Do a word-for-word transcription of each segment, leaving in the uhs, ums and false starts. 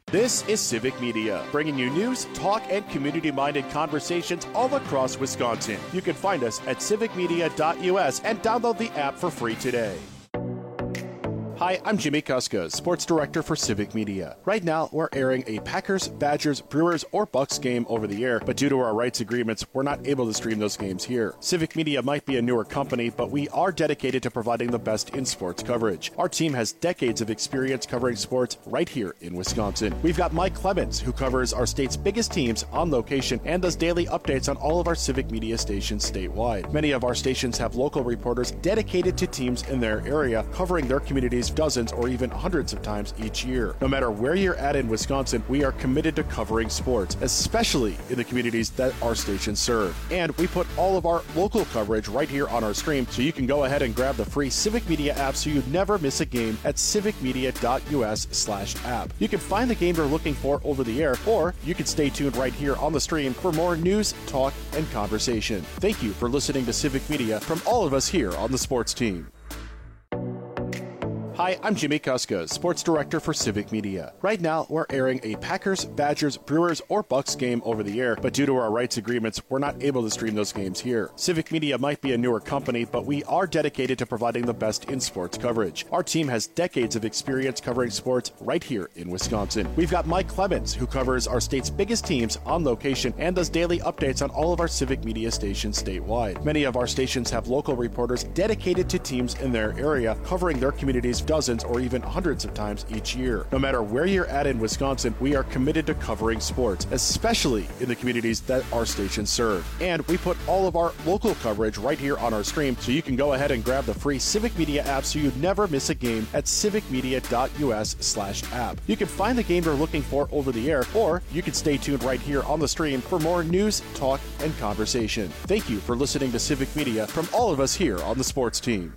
This is Civic Media, bringing you news, talk, and community-minded conversations all across Wisconsin. You can find us at civic media dot U S and download the app for free today. Hi, I'm Jimmy Kuska, Sports Director for Civic Media. Right now, we're airing a Packers, Badgers, Brewers, or Bucks game over the air, but due to our rights agreements, we're not able to stream those games here. Civic Media might be a newer company, but we are dedicated to providing the best in sports coverage. Our team has decades of experience covering sports right here in Wisconsin. We've got Mike Clemens, who covers our state's biggest teams on location and does daily updates on all of our Civic Media stations statewide. Many of our stations have local reporters dedicated to teams in their area, covering their communities dozens or even hundreds of times each year. No matter where you're at in Wisconsin, we are committed to covering sports, especially in the communities that our stations serve. And we put all of our local coverage right here on our stream, so you can go ahead and grab the free Civic Media app so you never miss a game at civic media dot U S slash app. You can find the game you're looking for over the air, or you can stay tuned right here on the stream for more news, talk, and conversation. Thank you for listening to Civic Media from all of us here on the sports team. Hi, I'm Jimmy Kuska, Sports Director for Civic Media. Right now, we're airing a Packers, Badgers, Brewers, or Bucks game over the air, but due to our rights agreements, we're not able to stream those games here. Civic Media might be a newer company, but we are dedicated to providing the best in sports coverage. Our team has decades of experience covering sports right here in Wisconsin. We've got Mike Clemens, who covers our state's biggest teams on location and does daily updates on all of our Civic Media stations statewide. Many of our stations have local reporters dedicated to teams in their area, covering their communities dozens or even hundreds of times each year. No matter where you're at in Wisconsin, we are committed to covering sports, especially in the communities that our stations serve. And we put all of our local coverage right here on our stream, so you can go ahead and grab the free Civic Media app so you never miss a game at civic media dot U S slash app. You can find the game you're looking for over the air, or you can stay tuned right here on the stream for more news, talk, and conversation. Thank you for listening to Civic Media from all of us here on the sports team.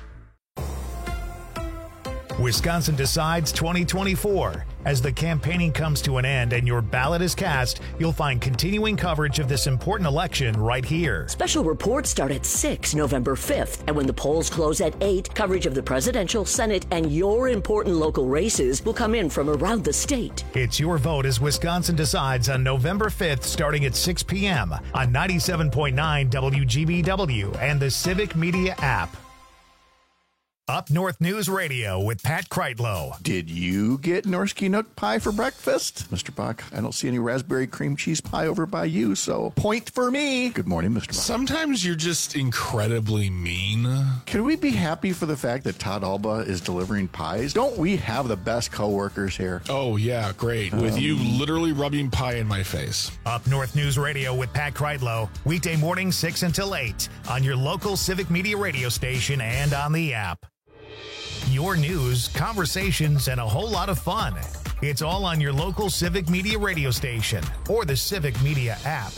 Wisconsin Decides twenty twenty-four. As the campaigning comes to an end and your ballot is cast, you'll find continuing coverage of this important election right here. Special reports start at six November fifth, and when the polls close at eight, coverage of the presidential, Senate, and your important local races will come in from around the state. It's your vote as Wisconsin Decides on November fifth, starting at six p.m. on ninety-seven point nine W G B W and the Civic Media app. Up North News Radio with Pat Kreitlow. Did you get Norski Nook pie for breakfast? Mister Bach, I don't see any raspberry cream cheese pie over by you, so point for me. Good morning, Mister Bach. Sometimes you're just incredibly mean. Can we be happy for the fact that Todd Alba is delivering pies? Don't we have the best coworkers here? Oh, yeah, great. With um, you literally rubbing pie in my face. Up North News Radio with Pat Kreitlow. Weekday morning, six until eight on your local Civic Media radio station and on the app. Your news, conversations, and a whole lot of fun. It's all on your local Civic Media radio station or the Civic Media app.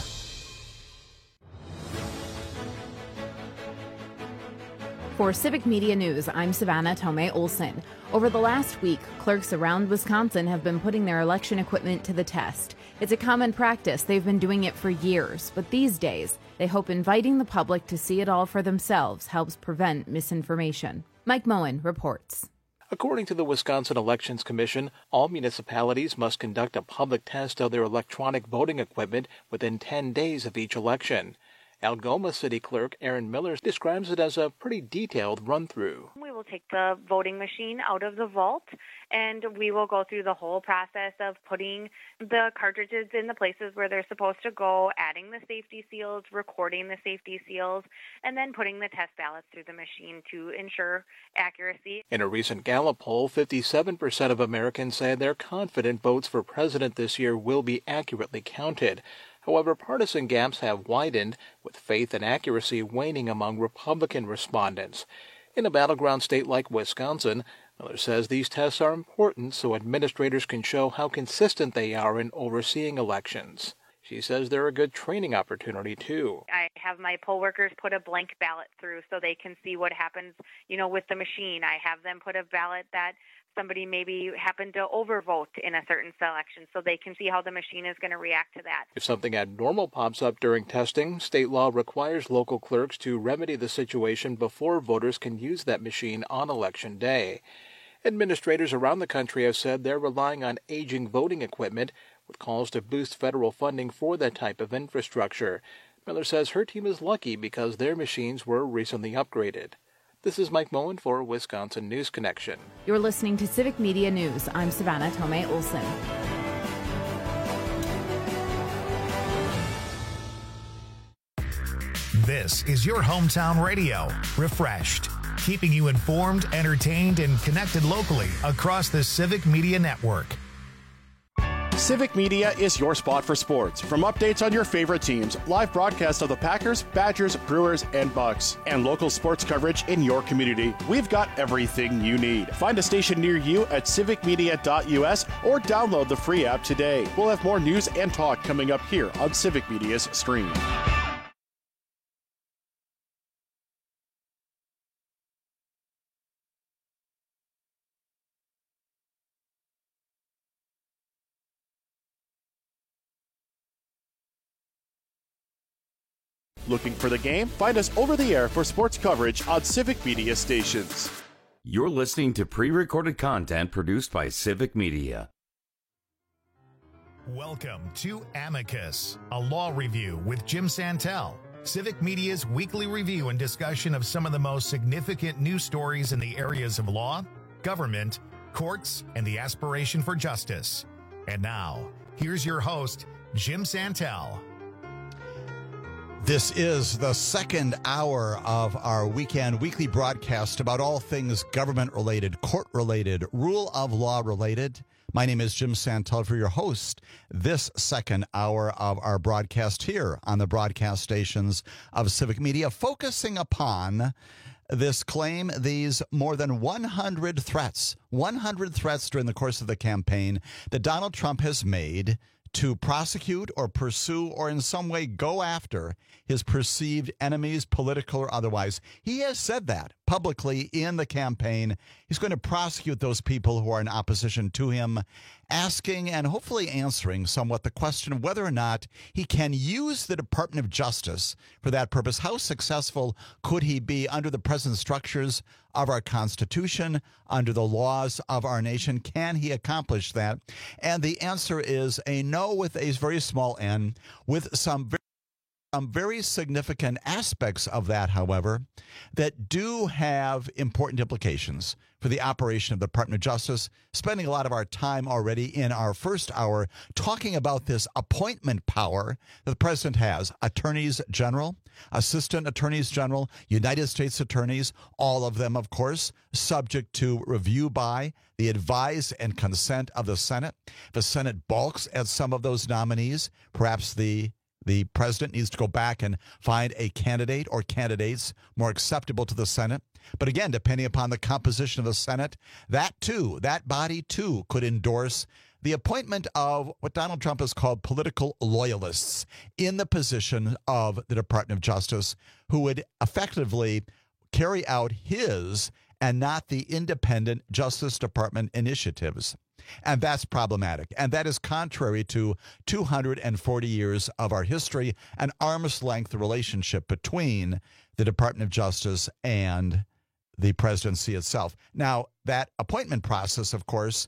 For Civic Media News, I'm Savannah Tomei Olson. Over the last week, clerks around Wisconsin have been putting their election equipment to the test. It's a common practice. They've been doing it for years. But these days, they hope inviting the public to see it all for themselves helps prevent misinformation. Mike Moen reports. According to the Wisconsin Elections Commission, all municipalities must conduct a public test of their electronic voting equipment within ten days of each election. Algoma City Clerk Aaron Miller describes it as a pretty detailed run-through. We will take the voting machine out of the vault, and we will go through the whole process of putting the cartridges in the places where they're supposed to go, adding the safety seals, recording the safety seals, and then putting the test ballots through the machine to ensure accuracy. In a recent Gallup poll, fifty-seven percent of Americans say they're confident votes for president this year will be accurately counted. However, partisan gaps have widened, with faith and accuracy waning among Republican respondents. In a battleground state like Wisconsin, Miller says these tests are important so administrators can show how consistent they are in overseeing elections. She says they're a good training opportunity, too. I have my poll workers put a blank ballot through so they can see what happens, you know, with the machine. I have them put a ballot that somebody maybe happened to overvote in a certain selection so they can see how the machine is going to react to that. If something abnormal pops up during testing, state law requires local clerks to remedy the situation before voters can use that machine on Election Day. Administrators around the country have said they're relying on aging voting equipment, with calls to boost federal funding for that type of infrastructure. Miller says her team is lucky because their machines were recently upgraded. This is Mike Moen for Wisconsin News Connection. You're listening to Civic Media News. I'm Savannah Tomei Olson. This is your hometown radio, refreshed, keeping you informed, entertained, and connected locally across the Civic Media Network. Civic Media is your spot for sports. From updates on your favorite teams, live broadcasts of the Packers, Badgers, Brewers, and Bucks, and local sports coverage in your community, we've got everything you need. Find a station near you at civic media dot u s or download the free app today. We'll have more news and talk coming up here on Civic Media's stream. Looking for the game? Find us over the air for sports coverage on Civic Media stations. You're listening to pre-recorded content produced by Civic Media. Welcome to Amicus, a law review with Jim Santel, Civic Media's weekly review and discussion of some of the most significant news stories in the areas of law, government, courts, and the aspiration for justice. And now, here's your host, Jim Santel. This is the second hour of our weekend weekly broadcast about all things government-related, court-related, rule of law-related. My name is Jim Santel, for your host this second hour of our broadcast here on the broadcast stations of Civic Media, focusing upon this claim, these more than one hundred threats, one hundred threats during the course of the campaign that Donald Trump has made to prosecute or pursue or in some way go after his perceived enemies, political or otherwise. He has said that publicly in the campaign. He's going to prosecute those people who are in opposition to him, asking and hopefully answering somewhat the question of whether or not he can use the Department of Justice for that purpose. How successful could he be under the present structures of our Constitution, under the laws of our nation? Can he accomplish that? And the answer is a no with a very small n, with some very Some very significant aspects of that, however, that do have important implications for the operation of the Department of Justice. Spending a lot of our time already in our first hour talking about this appointment power that the president has. Attorneys general, assistant attorneys general, United States attorneys, all of them, of course, subject to review by the advice and consent of the Senate. The Senate balks at some of those nominees. Perhaps the The president needs to go back and find a candidate or candidates more acceptable to the Senate. But again, depending upon the composition of the Senate, that too, that body too could endorse the appointment of what Donald Trump has called political loyalists in the position of the Department of Justice, who would effectively carry out his and not the independent Justice Department initiatives. And that's problematic. And that is contrary to two hundred forty years of our history, an arm's length relationship between the Department of Justice and the presidency itself. Now, that appointment process, of course,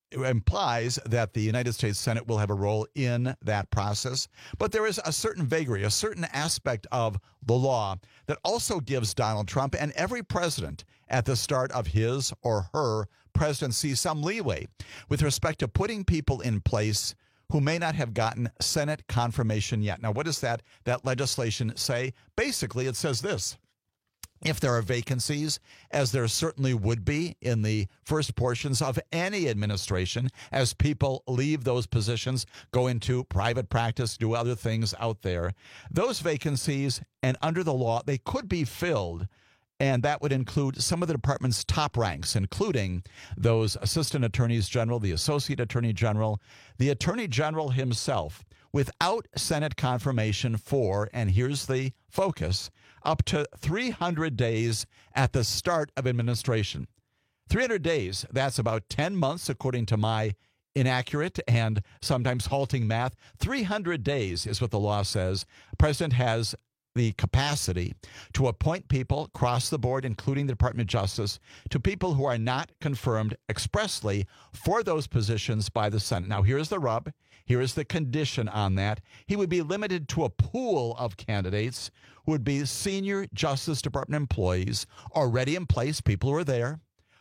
implies that the United States Senate will have a role in that process. But there is a certain vagary, a certain aspect of the law that also gives Donald Trump and every president at the start of his or her presidency some leeway with respect to putting people in place who may not have gotten Senate confirmation yet. Now, what does that, that legislation say? Basically, it says this. If there are vacancies, as there certainly would be in the first portions of any administration, as people leave those positions, go into private practice, do other things out there, those vacancies, and under the law, they could be filled. And that would include some of the department's top ranks, including those assistant attorneys general, the associate attorney general, the attorney general himself, without Senate confirmation for, and here's the focus, up to three hundred days at the start of administration. three hundred days, that's about ten months, according to my inaccurate and sometimes halting math. three hundred days is what the law says. The president has the capacity to appoint people across the board, including the Department of Justice, to people who are not confirmed expressly for those positions by the Senate. Now, here's the rub. Here is the condition on that. He would be limited to a pool of candidates who would be senior Justice Department employees already in place, people who are there,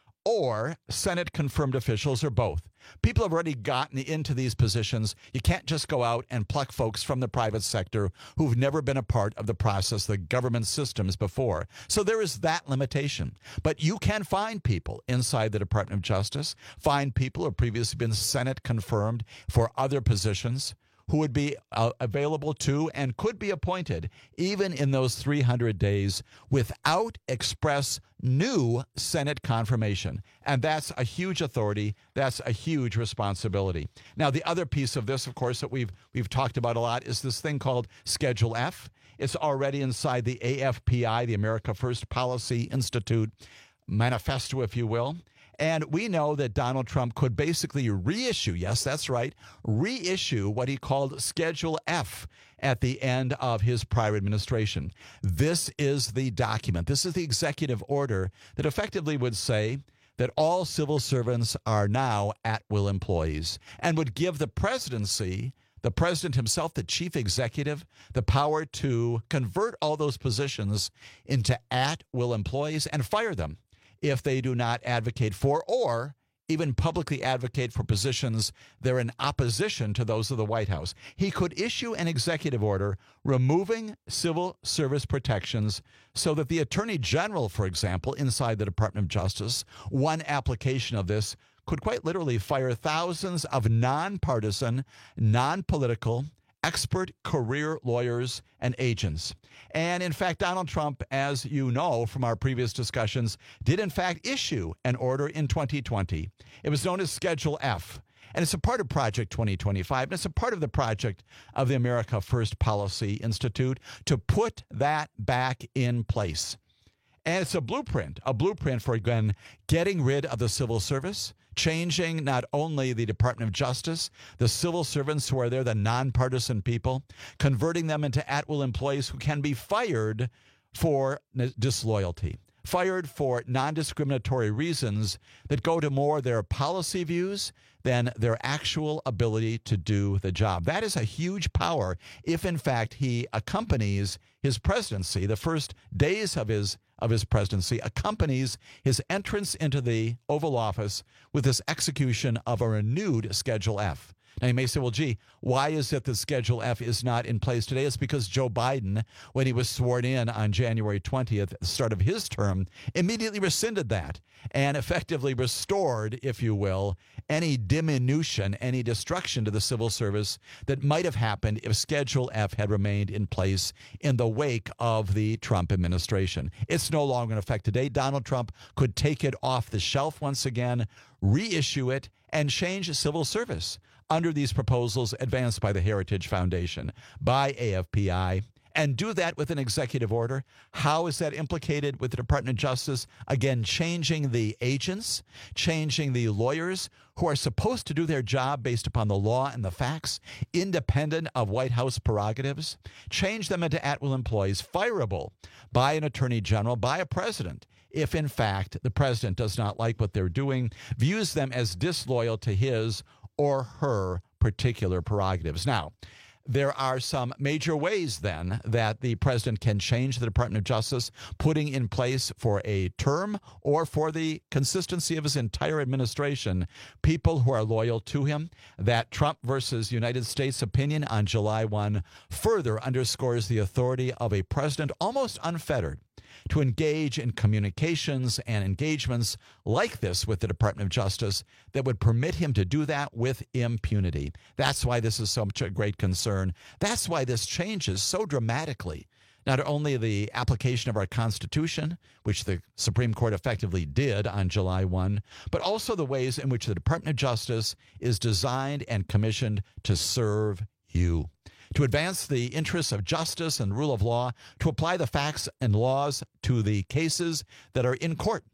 or Senate confirmed officials, or both. People have already gotten into these positions. You can't just go out and pluck folks from the private sector who've never been a part of the process, the government systems before. So there is that limitation. But you can find people inside the Department of Justice, find people who have previously been Senate confirmed for other positions, who would be uh, available to and could be appointed even in those three hundred days without express new Senate confirmation. And that's a huge authority. That's a huge responsibility. Now, the other piece of this, of course, that we've we've talked about a lot is this thing called Schedule F. It's already inside the A F P I, the America First Policy Institute manifesto, if you will. And we know that Donald Trump could basically reissue, yes, that's right, reissue what he called Schedule F at the end of his prior administration. This is the document. This is the executive order that effectively would say that all civil servants are now at-will employees and would give the presidency, the president himself, the chief executive, the power to convert all those positions into at-will employees and fire them if they do not advocate for or even publicly advocate for positions that are in opposition to those of the White House. He could issue an executive order removing civil service protections so that the Attorney General, for example, inside the Department of Justice, one application of this could quite literally fire thousands of nonpartisan, non-political, expert career lawyers and agents. And in fact, Donald Trump, as you know from our previous discussions, did in fact issue an order in twenty twenty. It was known as Schedule F. And it's a part of Project twenty twenty-five, and it's a part of the project of the America First Policy Institute to put that back in place. And it's a blueprint, a blueprint for, again, getting rid of the civil service, changing not only the Department of Justice, the civil servants who are there, the nonpartisan people, converting them into at-will employees who can be fired for disloyalty, fired for non-discriminatory reasons that go to more their policy views than their actual ability to do the job. That is a huge power if, in fact, he accompanies his presidency, the first days of his of his presidency, accompanies his entrance into the Oval Office with this execution of a renewed Schedule F. Now, you may say, well, gee, why is it that Schedule F is not in place today? It's because Joe Biden, when he was sworn in on January twentieth, at the start of his term, immediately rescinded that and effectively restored, if you will, any diminution, any destruction to the civil service that might have happened if Schedule F had remained in place in the wake of the Trump administration. It's no longer in effect today. Donald Trump could take it off the shelf once again, reissue it, and change civil service under these proposals advanced by the Heritage Foundation, by A F P I, and do that with an executive order. How is that implicated with the Department of Justice? Again, changing the agents, changing the lawyers who are supposed to do their job based upon the law and the facts, independent of White House prerogatives, change them into at-will employees, fireable by an attorney general, by a president, if in fact the president does not like what they're doing, views them as disloyal to his or her particular prerogatives. Now, there are some major ways then that the president can change the Department of Justice, putting in place for a term or for the consistency of his entire administration people who are loyal to him. That Trump versus United States opinion on July first further underscores the authority of a president almost unfettered to engage in communications and engagements like this with the Department of Justice that would permit him to do that with impunity. That's why this is such a great concern. That's why this changes so dramatically not only the application of our Constitution, which the Supreme Court effectively did on July first, but also the ways in which the Department of Justice is designed and commissioned to serve you, to advance the interests of justice and rule of law, to apply the facts and laws to the cases that are in court,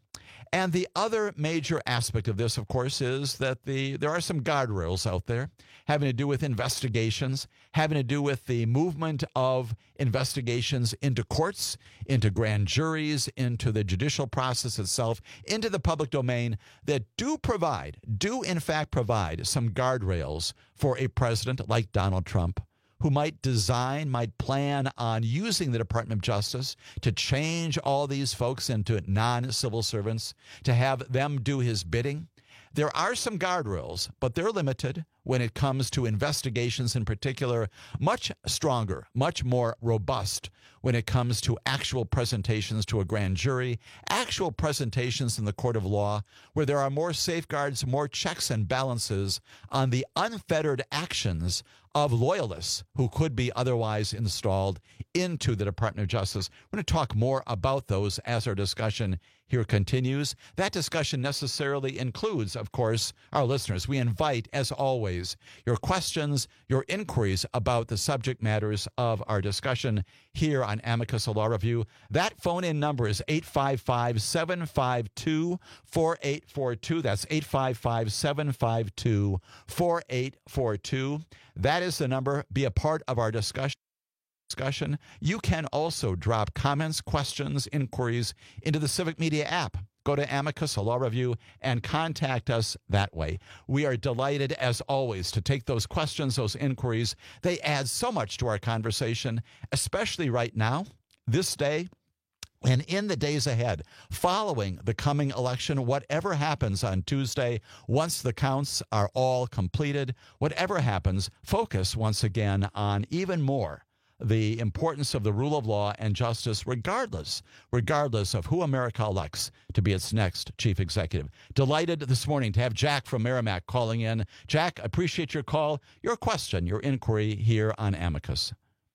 And the other major aspect of this, of course, is that the there are some guardrails out there having to do with investigations, having to do with the movement of investigations into courts, into grand juries, into the judicial process itself, into the public domain that do provide, do in fact provide some guardrails for a president like Donald Trump, who might design, might plan on using the Department of Justice to change all these folks into non-civil servants, to have them do his bidding. There are some guardrails, but they're limited when it comes to investigations in particular, much stronger, much more robust when it comes to actual presentations to a grand jury, actual presentations in the court of law, where there are more safeguards, more checks and balances on the unfettered actions of loyalists who could be otherwise installed into the Department of Justice. We're going to talk more about those as our discussion here continues. That discussion necessarily includes, of course, our listeners. We invite, as always, your questions, your inquiries about the subject matters of our discussion here on Amicus Law Review. That phone-in number is eight five five, seven five two, four eight four two. That's eight five five, seven five two, four eight four two. That is the number. Be a part of our discussion. discussion. You can also drop comments, questions, inquiries into the Civic Media app. Go to Amicus Law Review and contact us that way. We are delighted, as always, to take those questions, those inquiries. They add so much to our conversation, especially right now, this day, and in the days ahead, following the coming election, whatever happens on Tuesday, once the counts are all completed, whatever happens, focus once again on even more the importance of the rule of law and justice, regardless, regardless of who America elects to be its next chief executive. Delighted this morning to have Jack from Merrimack calling in. Jack, appreciate your call, your question, your inquiry here on Amicus.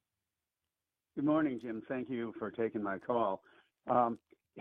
Good morning, Jim. Thank you for taking my call. Um,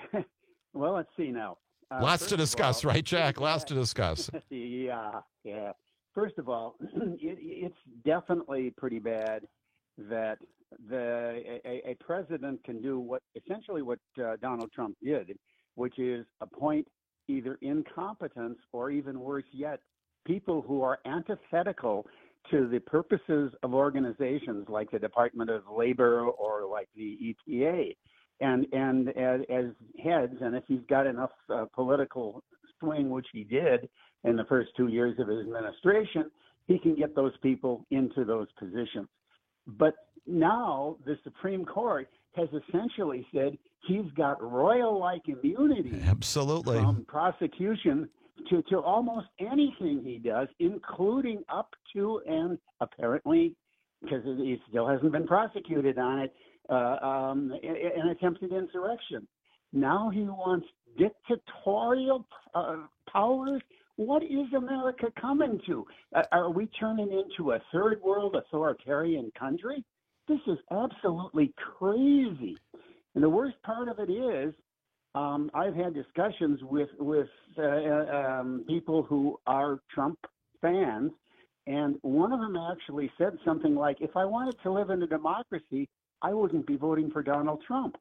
well, let's see now. Uh, Lots to discuss, all, right, Jack? Lots to discuss. yeah, yeah. First of all, it, it's definitely pretty bad that the a, a president can do what essentially what uh, Donald Trump did, which is appoint either incompetence or, even worse yet, people who are antithetical to the purposes of organizations like the Department of Labor or like the E P A. And and as, as heads, and if he's got enough uh, political swing, which he did in the first two years of his administration, he can get those people into those positions. But now the Supreme Court has essentially said he's got royal-like immunity Absolutely. from prosecution to, to almost anything he does, including up to and apparently, because he still hasn't been prosecuted on it, uh, um, an attempted insurrection. Now he wants dictatorial uh, powers. What is America coming to? Uh, are we turning into a third world authoritarian country? This is absolutely crazy. And the worst part of it is, um, I've had discussions with with uh, um, people who are Trump fans, and one of them actually said something like, if I wanted to live in a democracy, I wouldn't be voting for Donald Trump.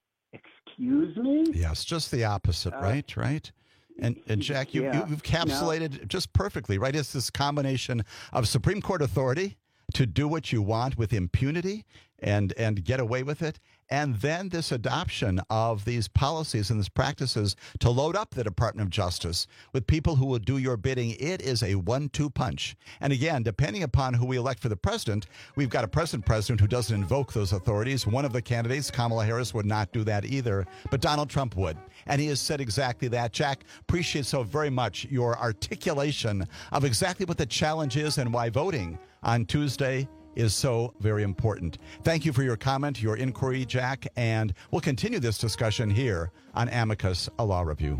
Excuse me? Yes, just the opposite, uh, right? Right? And, and Jack, you, yeah. you've encapsulated no. just perfectly, right? It's this combination of Supreme Court authority to do what you want with impunity and, and get away with it, and then this adoption of these policies and these practices to load up the Department of Justice with people who will do your bidding. It is a one two punch. And again, depending upon who we elect for the president, we've got a present president who doesn't invoke those authorities. One of the candidates, Kamala Harris, would not do that either, but Donald Trump would. And he has said exactly that. Jack, appreciate so very much your articulation of exactly what the challenge is and why voting on Tuesday is so very important. Thank you for your comment, your inquiry, Jack, and we'll continue this discussion here on Amicus, a Law Review.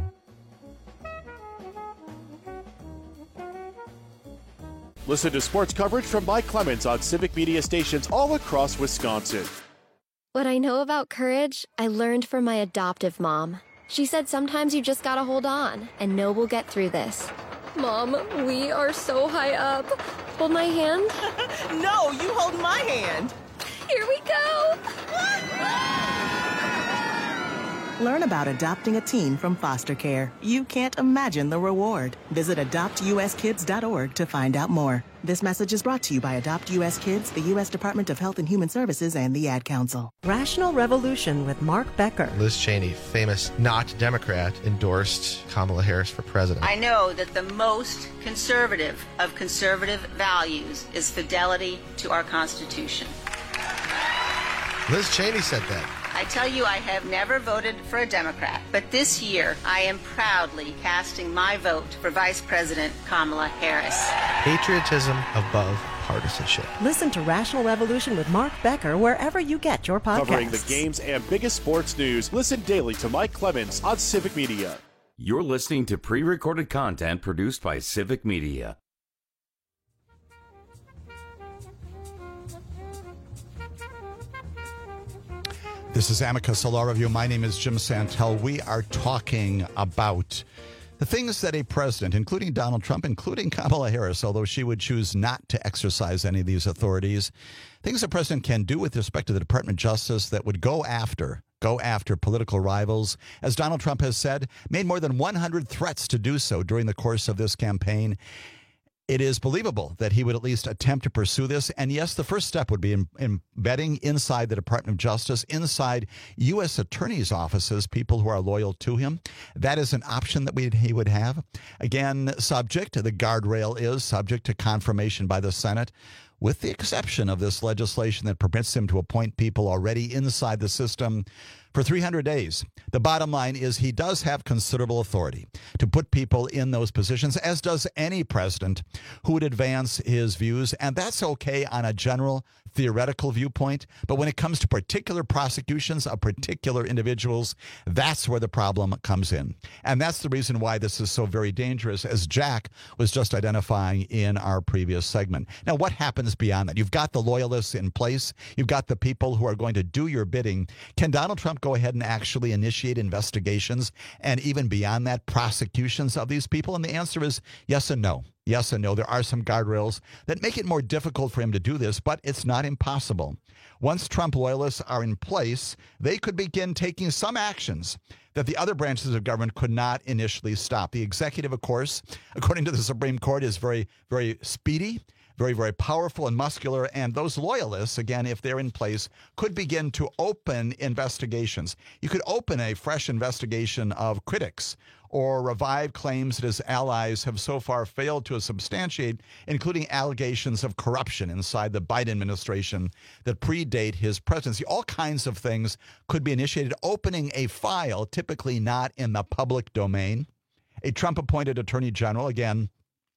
Listen to sports coverage from Mike Clemens on Civic Media stations all across Wisconsin. What I know about courage, I learned from my adoptive mom. She said sometimes you just gotta hold on and know we'll get through this. Mom, we are so high up. Hold my hand. No, you hold my hand. Here we go. Learn about adopting a teen from foster care. You can't imagine the reward. Visit adopt u s kids dot org to find out more. This message is brought to you by Adopt U S Kids, the U S Department of Health and Human Services, and the Ad Council. Rational Revolution with Mark Becker. Liz Cheney, famous not Democrat, endorsed Kamala Harris for president. I know that the most conservative of conservative values is fidelity to our Constitution. Liz Cheney said that. I tell you, I have never voted for a Democrat, but this year I am proudly casting my vote for Vice President Kamala Harris. Patriotism above partisanship. Listen to Rational Revolution with Mark Becker wherever you get your podcasts. Covering the games and biggest sports news, listen daily to Mike Clemens on Civic Media. You're listening to pre-recorded content produced by Civic Media. This is Amicus Law Review. My name is Jim Santel. We are talking about the things that a president, including Donald Trump, including Kamala Harris, although she would choose not to exercise any of these authorities, things the president can do with respect to the Department of Justice that would go after, go after political rivals. As Donald Trump has said, made more than one hundred threats to do so during the course of this campaign. It is believable that he would at least attempt to pursue this. And yes, the first step would be in, embedding inside the Department of Justice, inside U S attorneys' offices, people who are loyal to him. That is an option that we, he would have. Again, subject, the guardrail is subject to confirmation by the Senate, with the exception of this legislation that permits him to appoint people already inside the system for three hundred days. The bottom line is he does have considerable authority to put people in those positions, as does any president who would advance his views. And that's okay on a general theoretical viewpoint. But when it comes to particular prosecutions of particular individuals, that's where the problem comes in. And that's the reason why this is so very dangerous, as Jack was just identifying in our previous segment. Now, what happens beyond that? You've got the loyalists in place. You've got the people who are going to do your bidding. Can Donald Trump go ahead and actually initiate investigations and even beyond that, prosecutions of these people? And the answer is yes and no. Yes and no. There are some guardrails that make it more difficult for him to do this, but it's not impossible. Once Trump loyalists are in place, they could begin taking some actions that the other branches of government could not initially stop. The executive, of course, according to the Supreme Court, is very, very speedy, very, very powerful and muscular. And those loyalists, again, if they're in place, could begin to open investigations. You could open a fresh investigation of critics or revive claims that his allies have so far failed to substantiate, including allegations of corruption inside the Biden administration that predate his presidency. All kinds of things could be initiated. Opening a file, typically not in the public domain. A Trump-appointed attorney general, again,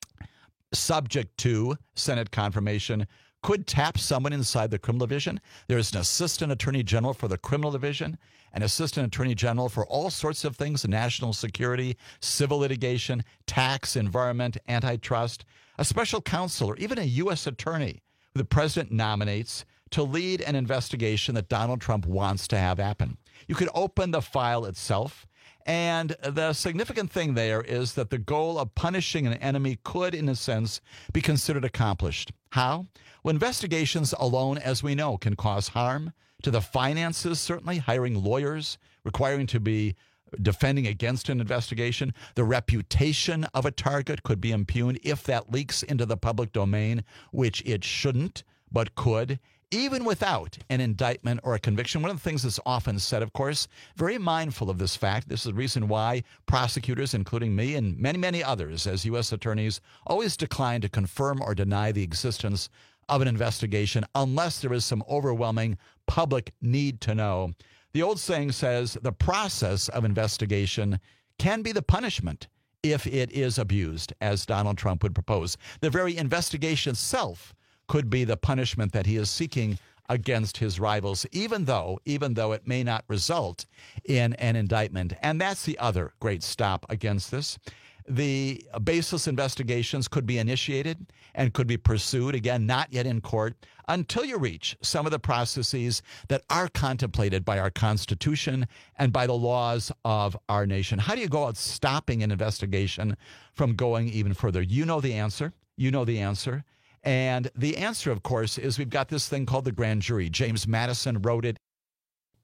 subject to Senate confirmation, could tap someone inside the criminal division. There's an assistant attorney general for the criminal division, an assistant attorney general for all sorts of things, national security, civil litigation, tax, environment, antitrust, a special counsel, or even a U S attorney who the president nominates to lead an investigation that Donald Trump wants to have happen. You could open the file itself. And the significant thing there is that the goal of punishing an enemy could, in a sense, be considered accomplished. How? Well, investigations alone, as we know, can cause harm to the finances, certainly, hiring lawyers, requiring to be defending against an investigation. The reputation of a target could be impugned if that leaks into the public domain, which it shouldn't, but could. Even without an indictment or a conviction. One of the things that's often said, of course, very mindful of this fact. This is the reason why prosecutors, including me and many, many others as U S attorneys, always decline to confirm or deny the existence of an investigation unless there is some overwhelming public need to know. The old saying says the process of investigation can be the punishment if it is abused, as Donald Trump would propose. The very investigation itself could be the punishment that he is seeking against his rivals, even though, even though it may not result in an indictment. And that's the other great stop against this. The baseless investigations could be initiated and could be pursued, again, not yet in court, until you reach some of the processes that are contemplated by our Constitution and by the laws of our nation. How do you go about stopping an investigation from going even further? You know the answer. You know the answer. And the answer, of course, is we've got this thing called the grand jury. James Madison wrote it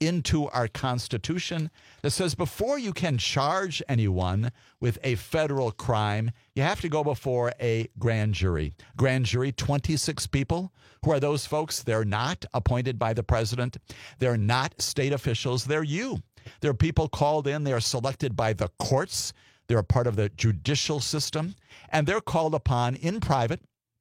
into our Constitution that says before you can charge anyone with a federal crime, you have to go before a grand jury. Grand jury, twenty-six people. Who are those folks? They're not appointed by the president. They're not state officials. They're you. They're people called in. They are selected by the courts. They're a part of the judicial system. And they're called upon in private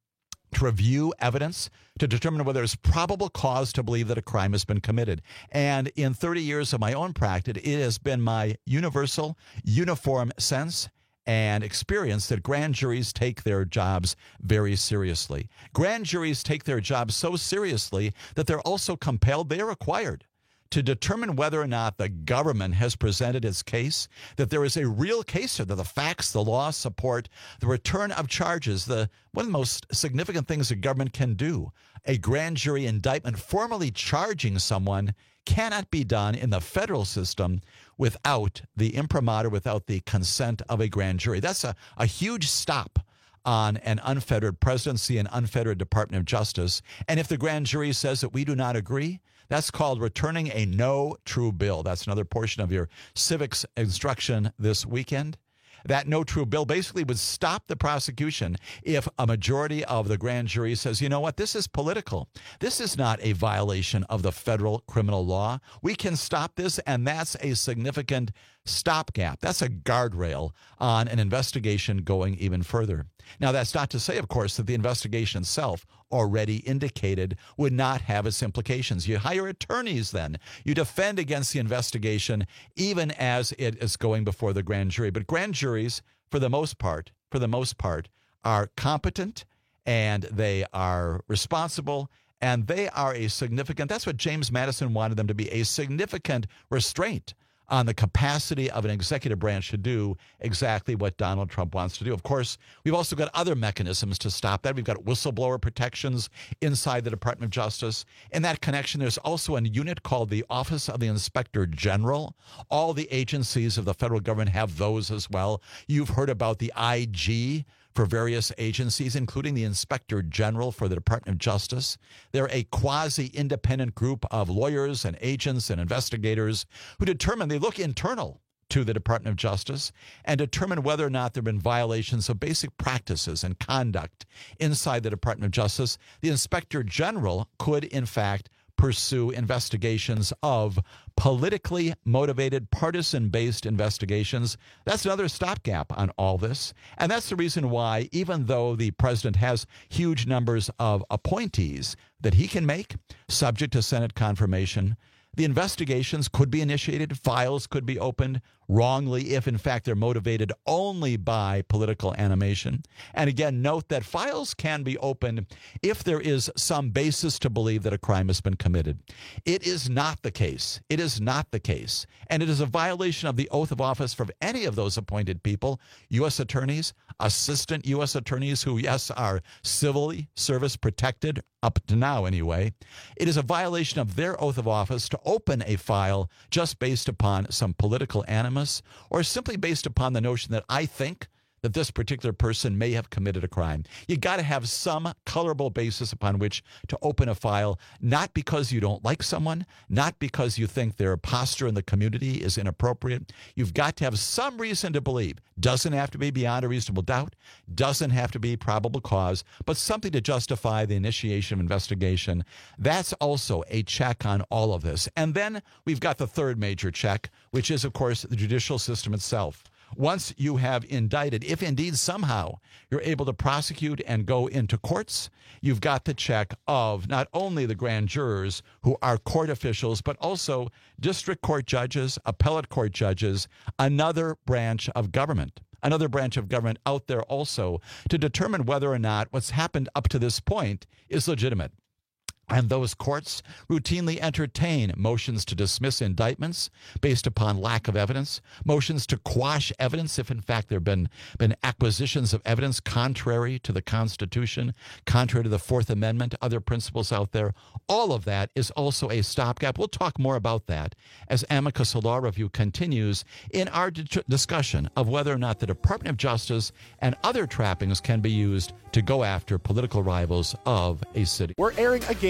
to review evidence to determine whether there's probable cause to believe that a crime has been committed. And in thirty years of my own practice, it has been my universal, uniform sense and experience that grand juries take their jobs very seriously. Grand juries take their jobs so seriously that they're also compelled, they're required to determine whether or not the government has presented its case, that there is a real case here, that the facts, the law support the return of charges. The one of the most significant things a government can do, a grand jury indictment formally charging someone, cannot be done in the federal system without the imprimatur, without the consent of a grand jury. That's a, a huge stop on an unfettered presidency and unfettered Department of Justice. And if the grand jury says that we do not agree, that's called returning a no true bill. That's another portion of your civics instruction this weekend. That no true bill basically would stop the prosecution if a majority of the grand jury says, you know what, this is political. This is not a violation of the federal criminal law. We can stop this, and that's a significant stopgap. That's a guardrail on an investigation going even further. Now, that's not to say, of course, that the investigation itself already indicated would not have its implications. You hire attorneys then. You defend against the investigation even as it is going before the grand jury. But grand juries, for the most part, for the most part, are competent and they are responsible and they are a significant, that's what James Madison wanted them to be, a significant restraint on the capacity of an executive branch to do exactly what Donald Trump wants to do. Of course, we've also got other mechanisms to stop that. We've got whistleblower protections inside the Department of Justice. In that connection, there's also a unit called the Office of the Inspector General. All the agencies of the federal government have those as well. You've heard about the I G for various agencies, including the Inspector General for the Department of Justice. They're a quasi-independent group of lawyers and agents and investigators who determine, they look internal to the Department of Justice and determine whether or not there have been violations of basic practices and conduct inside the Department of Justice. The Inspector General could, in fact, pursue investigations of politically motivated, partisan-based investigations. That's another stopgap on all this. And that's the reason why, even though the president has huge numbers of appointees that he can make, subject to Senate confirmation, the investigations could be initiated, files could be opened wrongly if, in fact, they're motivated only by political animation. And again, note that files can be opened if there is some basis to believe that a crime has been committed. It is not the case. It is not the case. And it is a violation of the oath of office for any of those appointed people, U S attorneys, assistant U S attorneys who, yes, are civilly service protected, up to now anyway. It is a violation of their oath of office to open a file just based upon some political animus or simply based upon the notion that I think that this particular person may have committed a crime. You got to have some colorable basis upon which to open a file, not because you don't like someone, not because you think their posture in the community is inappropriate. You've got to have some reason to believe. Doesn't have to be beyond a reasonable doubt, doesn't have to be probable cause, but something to justify the initiation of investigation. That's also a check on all of this. And then we've got the third major check, which is, of course, the judicial system itself. Once you have indicted, if indeed somehow you're able to prosecute and go into courts, you've got the check of not only the grand jurors who are court officials, but also district court judges, appellate court judges, another branch of government, another branch of government out there also to determine whether or not what's happened up to this point is legitimate. And those courts routinely entertain motions to dismiss indictments based upon lack of evidence, motions to quash evidence if, in fact, there have been, been acquisitions of evidence contrary to the Constitution, contrary to the Fourth Amendment, other principles out there. All of that is also a stopgap. We'll talk more about that as Amicus Law Review continues in our di- discussion of whether or not the Department of Justice and other trappings can be used to go after political rivals of a city. We're airing a game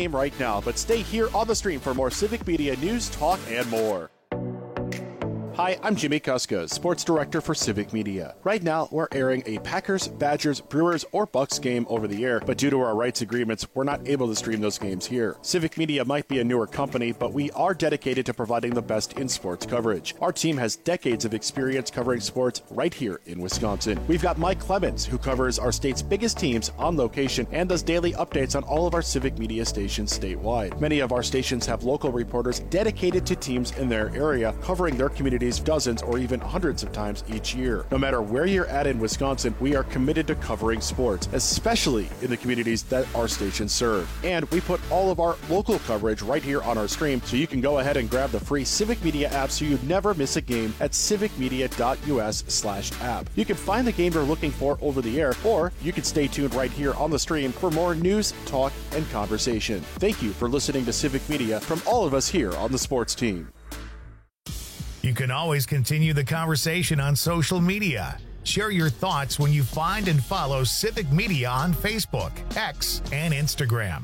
game right now, but stay here on the stream for more Civic Media news, talk, and more. Hi, I'm Jimmy Kuska, Sports Director for Civic Media. Right now, we're airing a Packers, Badgers, Brewers, or Bucks game over the air, but due to our rights agreements, we're not able to stream those games here. Civic Media might be a newer company, but we are dedicated to providing the best in sports coverage. Our team has decades of experience covering sports right here in Wisconsin. We've got Mike Clemens, who covers our state's biggest teams on location and does daily updates on all of our Civic Media stations statewide. Many of our stations have local reporters dedicated to teams in their area, covering their communities dozens or even hundreds of times each year. No matter where you're at in Wisconsin, we are committed to covering sports, especially in the communities that our stations serve. And we put all of our local coverage right here on our stream, so you can go ahead and grab the free Civic Media app so you never miss a game at civicmedia.us slash app. You can find the game you're looking for over the air, or you can stay tuned right here on the stream for more news, talk, and conversation. Thank you for listening to Civic Media from all of us here on the sports team. You can always continue the conversation on social media. Share your thoughts when you find and follow Civic Media on Facebook, X, and Instagram.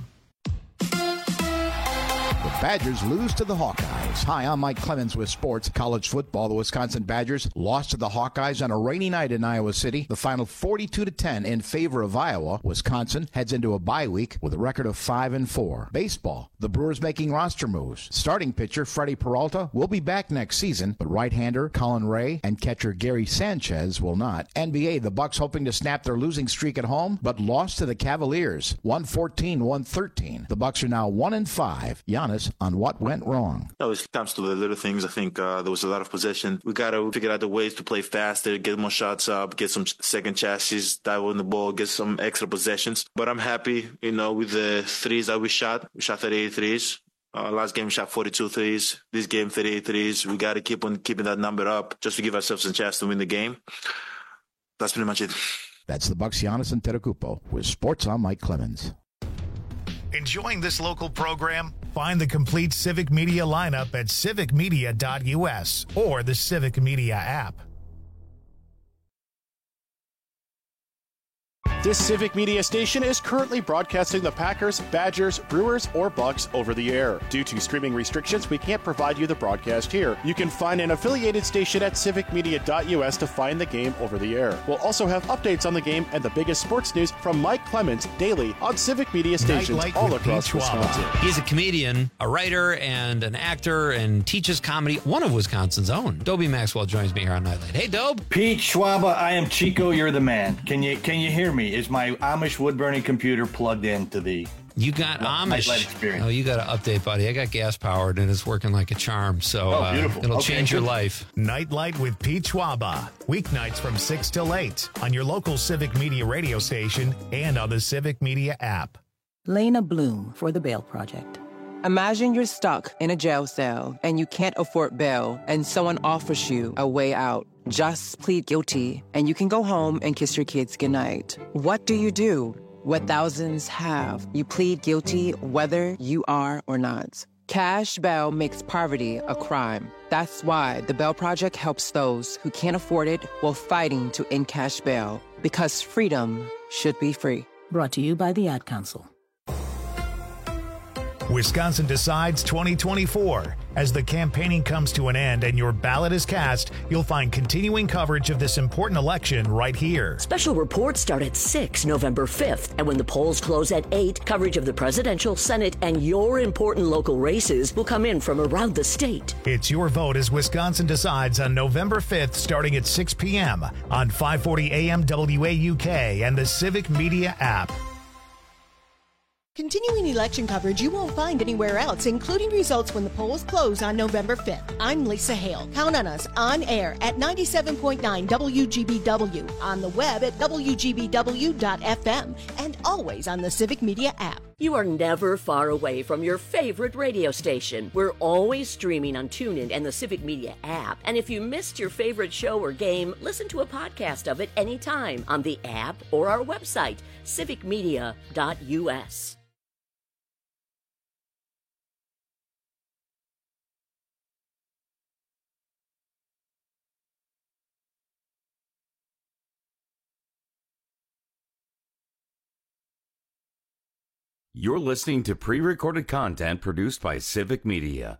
The Badgers lose to the Hawkeyes. Hi, I'm Mike Clemens with Sports College Football. The Wisconsin Badgers lost to the Hawkeyes on a rainy night in Iowa City. The final forty-two to ten in favor of Iowa. Wisconsin heads into a bye week with a record of five and four. Baseball. The Brewers making roster moves. Starting pitcher Freddie Peralta will be back next season, but right-hander Colin Ray and catcher Gary Sanchez will not. N B A, the Bucks hoping to snap their losing streak at home, but lost to the Cavaliers, one fourteen, one thirteen. The Bucks are now one and five. Giannis on what went wrong. No, it comes to the little things. I think uh, there was a lot of possession. We got to figure out the ways to play faster, get more shots up, get some second chances, dive on the ball, get some extra possessions. But I'm happy, you know, with the threes that we shot. We shot thirty-eight threes. Uh, last game we shot forty-two threes. This game thirty-eight threes. We got to keep on keeping that number up just to give ourselves a chance to win the game. That's pretty much it. That's the Bucks, Giannis Antetokounmpo. With Sports, I'm Mike Clemens. Enjoying this local program? Find the complete Civic Media lineup at civic media dot u s or the Civic Media app. This Civic Media station is currently broadcasting the Packers, Badgers, Brewers, or Bucks over the air. Due to streaming restrictions, we can't provide you the broadcast here. You can find an affiliated station at civic media dot u s to find the game over the air. We'll also have updates on the game and the biggest sports news from Mike Clemens daily on Civic Media stations Nightlight all with across Pete Wisconsin. He's a comedian, a writer, and an actor, and teaches comedy, one of Wisconsin's own. Dobie Maxwell joins me here on Nightlight. Hey, Dobe. Pete Schwaba, I am Chico, you're the man. Can you can you hear me? Is my Amish wood-burning computer plugged into the You got Nightlight Amish. experience? Oh, you got to update, buddy. I got gas-powered, and it's working like a charm, so Oh, uh, beautiful. it'll Okay, change your good. life. Nightlight with Pete Schwaba. Weeknights from six till eight on your local Civic Media radio station and on the Civic Media app. Lena Bloom for the Bail Project. Imagine you're stuck in a jail cell and you can't afford bail and someone offers you a way out. Just plead guilty and you can go home and kiss your kids goodnight. What do you do? What thousands have. You plead guilty whether you are or not. Cash bail makes poverty a crime. That's why the Bail Project helps those who can't afford it while fighting to end cash bail. Because freedom should be free. Brought to you by the Ad Council. Wisconsin Decides twenty twenty-four. As the campaigning comes to an end and your ballot is cast, you'll find continuing coverage of this important election right here. Special reports start at six November fifth, and when the polls close at eight, coverage of the presidential, Senate, and your important local races will come in from around the state. It's your vote as Wisconsin Decides on November fifth starting at six p.m. on five forty A M W A U K and the Civic Media app. Continuing election coverage you won't find anywhere else, including results when the polls close on November fifth. I'm Lisa Hale. Count on us on air at ninety-seven point nine W G B W, on the web at w g b w dot f m, and always on the Civic Media app. You are never far away from your favorite radio station. We're always streaming on TuneIn and the Civic Media app. And if you missed your favorite show or game, listen to a podcast of it anytime on the app or our website, civic media dot u s. You're listening to pre-recorded content produced by Civic Media.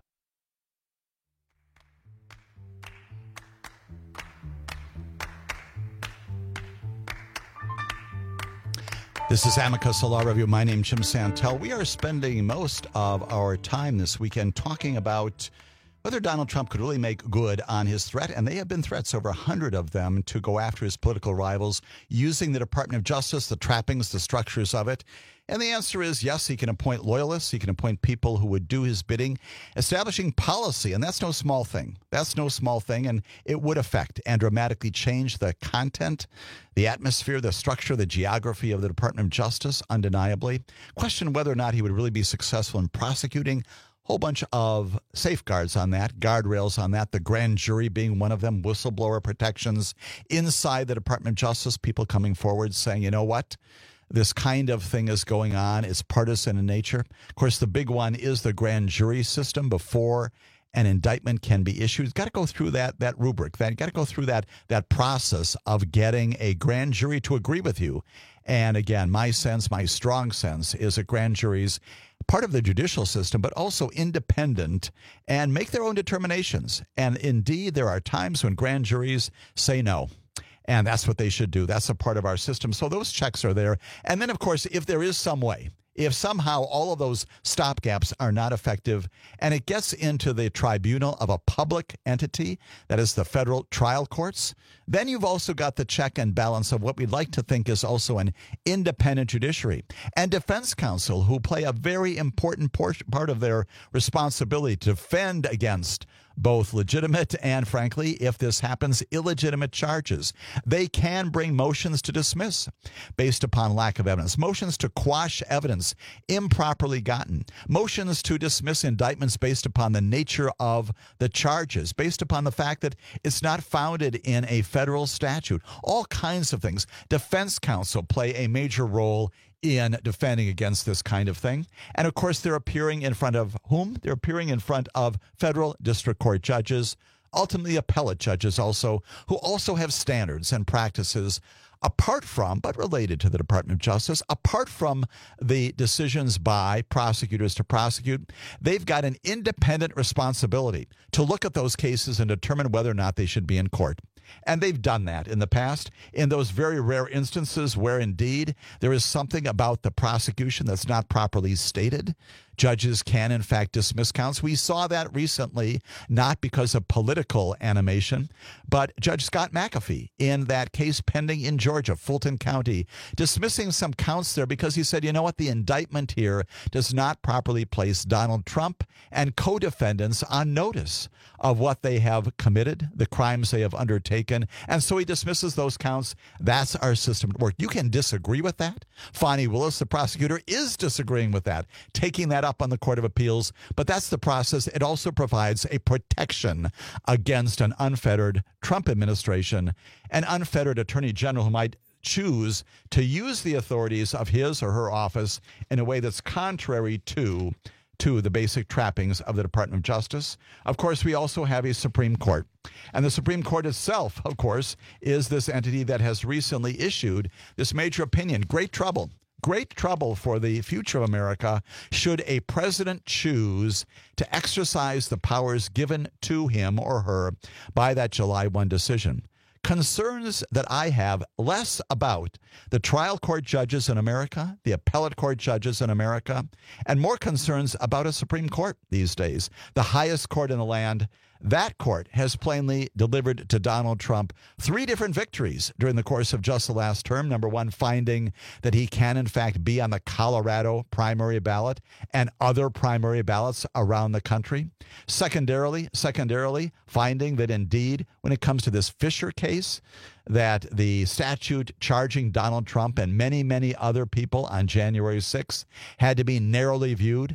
This is Amicus Law Review. My name is Jim Santel. We are spending most of our time this weekend talking about whether Donald Trump could really make good on his threat, and they have been threats, over a hundred of them, to go after his political rivals using the Department of Justice, the trappings, the structures of it. And the answer is yes, he can appoint loyalists. He can appoint people who would do his bidding, establishing policy. And that's no small thing. That's no small thing. And it would affect and dramatically change the content, the atmosphere, the structure, the geography of the Department of Justice, undeniably. Question whether or not he would really be successful in prosecuting. Whole bunch of safeguards on that, guardrails on that, the grand jury being one of them, whistleblower protections inside the Department of Justice, people coming forward saying, you know what? This kind of thing is going on. It's partisan in nature. Of course, the big one is the grand jury system before an indictment can be issued. You've got to go through that that rubric. That, you've got to go through that that process of getting a grand jury to agree with you. And again, my sense, my strong sense, is that grand juries, part of the judicial system, but also independent and make their own determinations. And indeed, there are times when grand juries say no. And that's what they should do. That's a part of our system. So those checks are there. And then, of course, if there is some way, if somehow all of those stopgaps are not effective and it gets into the tribunal of a public entity, that is the federal trial courts, then you've also got the check and balance of what we'd like to think is also an independent judiciary and defense counsel, who play a very important portion, part of their responsibility to defend against both legitimate and, frankly, if this happens, illegitimate charges. They can bring motions to dismiss based upon lack of evidence, motions to quash evidence improperly gotten, motions to dismiss indictments based upon the nature of the charges, based upon the fact that it's not founded in a federal statute, all kinds of things. Defense counsel play a major role in defending against this kind of thing. And of course, they're appearing in front of whom? They're appearing in front of federal district court judges, ultimately appellate judges also, who also have standards and practices apart from, but related to the Department of Justice, apart from the decisions by prosecutors to prosecute. They've got an independent responsibility to look at those cases and determine whether or not they should be in court. And they've done that in the past in those very rare instances where indeed there is something about the prosecution that's not properly stated. Judges can, in fact, dismiss counts. We saw that recently, not because of political animation, but Judge Scott McAfee in that case pending in Georgia, Fulton County, dismissing some counts there because he said, you know what, the indictment here does not properly place Donald Trump and co-defendants on notice of what they have committed, the crimes they have undertaken. And so he dismisses those counts. That's our system at work. You can disagree with that. Fani Willis, the prosecutor, is disagreeing with that, taking that up on the Court of Appeals. But that's the process. It also provides a protection against an unfettered Trump administration, an unfettered attorney general who might choose to use the authorities of his or her office in a way that's contrary to to the basic trappings of the Department of Justice. Of course, we also have a Supreme Court. And the Supreme Court itself, of course, is this entity that has recently issued this major opinion. Great trouble. Great trouble for the future of America should a president choose to exercise the powers given to him or her by that July first decision. Concerns that I have less about the trial court judges in America, the appellate court judges in America, and more concerns about a Supreme Court these days, the highest court in the land. That court has plainly delivered to Donald Trump three different victories during the course of just the last term. Number one, finding that he can, in fact, be on the Colorado primary ballot and other primary ballots around the country. Secondarily, secondarily, finding that indeed, when it comes to this Fisher case, that the statute charging Donald Trump and many, many other people on January sixth had to be narrowly viewed.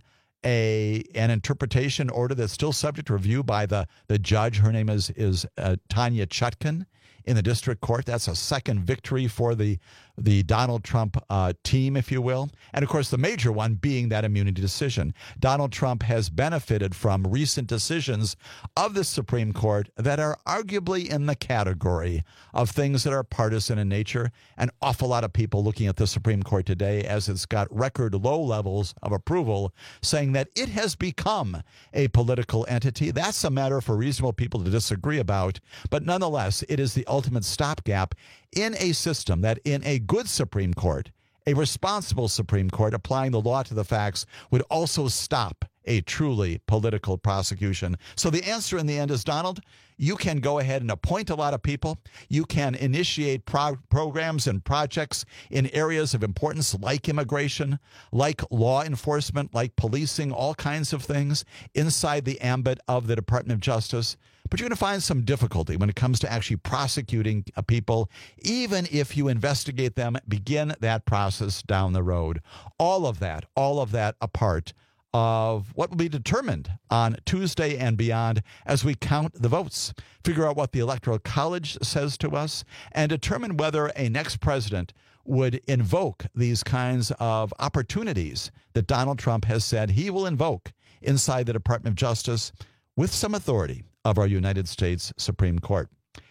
A an interpretation order that's still subject to review by the, the judge. Her name is is uh, Tanya Chutkan in the district court. That's a second victory for the the Donald Trump uh, team, if you will. And, of course, the major one being that immunity decision. Donald Trump has benefited from recent decisions of the Supreme Court that are arguably in the category of things that are partisan in nature. An awful lot of people looking at the Supreme Court today, as it's got record low levels of approval, saying that it has become a political entity. That's a matter for reasonable people to disagree about. But nonetheless, it is the ultimate stopgap in a system that in a good Supreme Court, a responsible Supreme Court applying the law to the facts, would also stop a truly political prosecution. So the answer in the end is, Donald, you can go ahead and appoint a lot of people. You can initiate pro- programs and projects in areas of importance like immigration, like law enforcement, like policing, all kinds of things inside the ambit of the Department of Justice. But you're going to find some difficulty when it comes to actually prosecuting people, even if you investigate them, begin that process down the road. All of that, all of that a part of what will be determined on Tuesday and beyond as we count the votes, figure out what the Electoral College says to us, and determine whether a next president would invoke these kinds of opportunities that Donald Trump has said he will invoke inside the Department of Justice with some authority of our United States Supreme Court.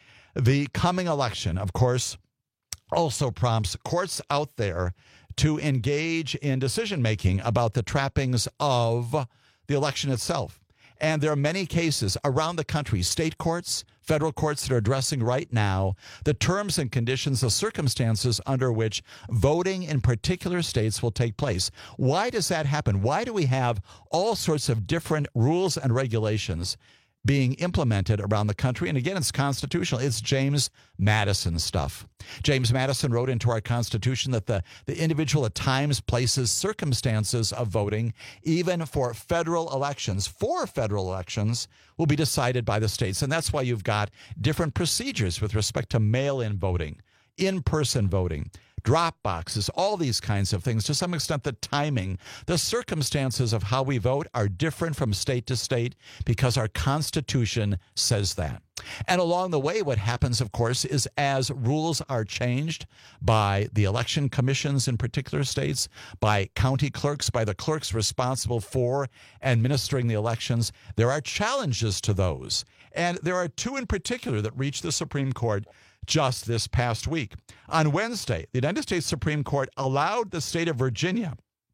The coming election, of course, also prompts courts out there to engage in decision-making about the trappings of the election itself. And there are many cases around the country, state courts, federal courts that are addressing right now the terms and conditions, the circumstances under which voting in particular states will take place. Why does that happen? Why do we have all sorts of different rules and regulations being implemented around the country? And again, it's constitutional. It's James Madison stuff. James Madison wrote into our Constitution that the, the individual at times, places, circumstances of voting, even for federal elections, for federal elections, will be decided by the states. And that's why you've got different procedures with respect to mail-in voting, in-person voting, drop boxes, all these kinds of things. To some extent, the timing, the circumstances of how we vote are different from state to state because our Constitution says that. And along the way, what happens, of course, is as rules are changed by the election commissions in particular states, by county clerks, by the clerks responsible for administering the elections, there are challenges to those. And there are two in particular that reached the Supreme Court just this past week. On Wednesday, the United States Supreme Court allowed the state of Virginia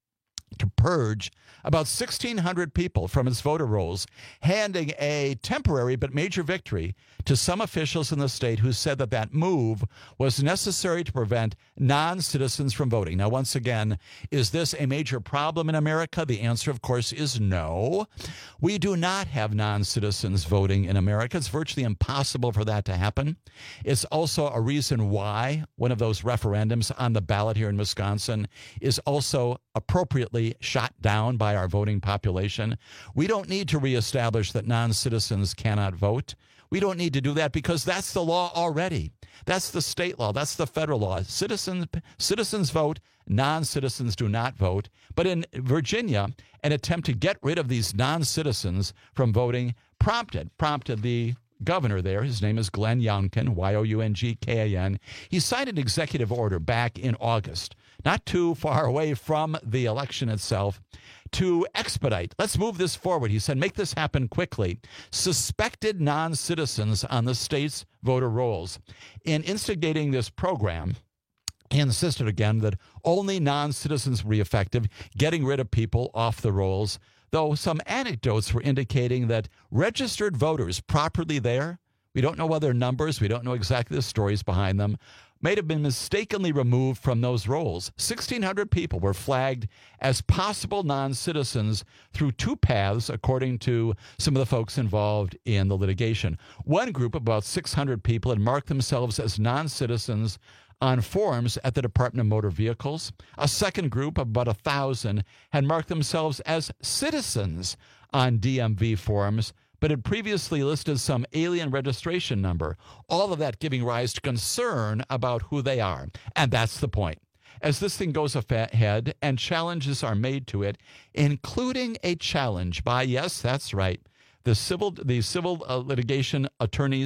to purge about sixteen hundred people from its voter rolls, handing a temporary but major victory to some officials in the state who said that that move was necessary to prevent non-citizens from voting. Now, once again, is this a major problem in America? The answer, of course, is no. We do not have non-citizens voting in America. It's virtually impossible for that to happen. It's also a reason why one of those referendums on the ballot here in Wisconsin is also appropriately shot down by our voting population. We don't need to reestablish that non-citizens cannot vote. We don't need to do that because that's the law already. That's the state law. That's the federal law. Citizens, citizens vote. Non-citizens do not vote. But in Virginia, an attempt to get rid of these non-citizens from voting prompted, prompted the governor there. His name is Glenn Youngkin, Y O U N G K A N. He signed an executive order back in August, not too far away from the election itself, to expedite. Let's move this forward. He said, make this happen quickly. Suspected non-citizens on the state's voter rolls. In instigating this program, he insisted again that only non-citizens would be effective, getting rid of people off the rolls, though some anecdotes were indicating that registered voters properly there, we don't know whether numbers, we don't know exactly the stories behind them, may have been mistakenly removed from those rolls. sixteen hundred people were flagged as possible non-citizens through two paths, according to some of the folks involved in the litigation. One group of about six hundred people had marked themselves as non-citizens on forms at the Department of Motor Vehicles. A second group of about one thousand had marked themselves as citizens on D M V forms, but had previously listed some alien registration number, all of that giving rise to concern about who they are. And that's the point. As this thing goes ahead and challenges are made to it, including a challenge by, yes, that's right, the civil the civil uh, litigation attorneys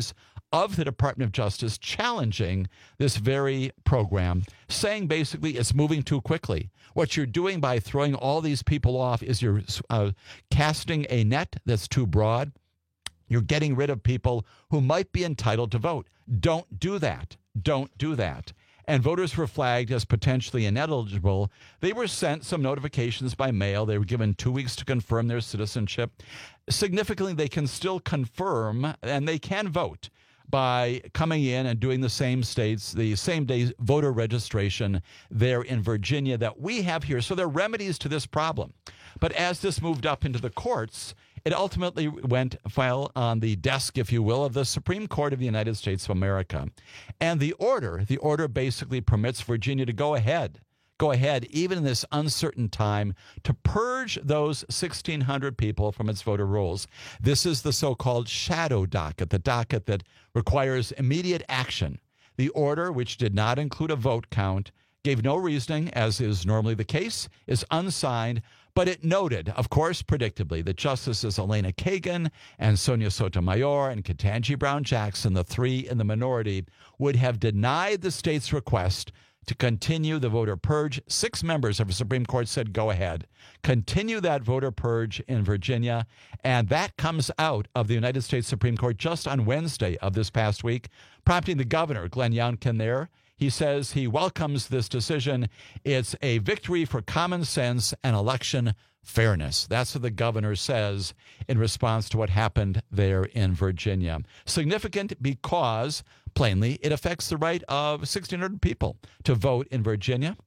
of the Department of Justice challenging this very program, saying basically it's moving too quickly. What you're doing by throwing all these people off is you're uh, casting a net that's too broad. You're getting rid of people who might be entitled to vote. Don't do that. Don't do that. And voters were flagged as potentially ineligible. They were sent some notifications by mail. They were given two weeks to confirm their citizenship. Significantly, they can still confirm, and they can vote by coming in and doing the same states, the same day voter registration there in Virginia that we have here. So there are remedies to this problem. But as this moved up into the courts, it ultimately went, fell on the desk, if you will, of the Supreme Court of the United States of America. And the order, the order basically permits Virginia to go ahead, go ahead, even in this uncertain time, to purge those sixteen hundred people from its voter rolls. This is the so-called shadow docket, the docket that requires immediate action. The order, which did not include a vote count, gave no reasoning, as is normally the case, is unsigned, but it noted, of course, predictably, that Justices Elena Kagan and Sonia Sotomayor and Ketanji Brown Jackson, the three in the minority, would have denied the state's request to continue the voter purge. Six members of the Supreme Court said, go ahead, continue that voter purge in Virginia. And that comes out of the United States Supreme Court just on Wednesday of this past week, prompting the governor, Glenn Youngkin, there. He says he welcomes this decision. It's a victory for common sense and election fairness. That's what the governor says in response to what happened there in Virginia. Significant because, plainly, it affects the right of sixteen hundred people to vote in Virginia.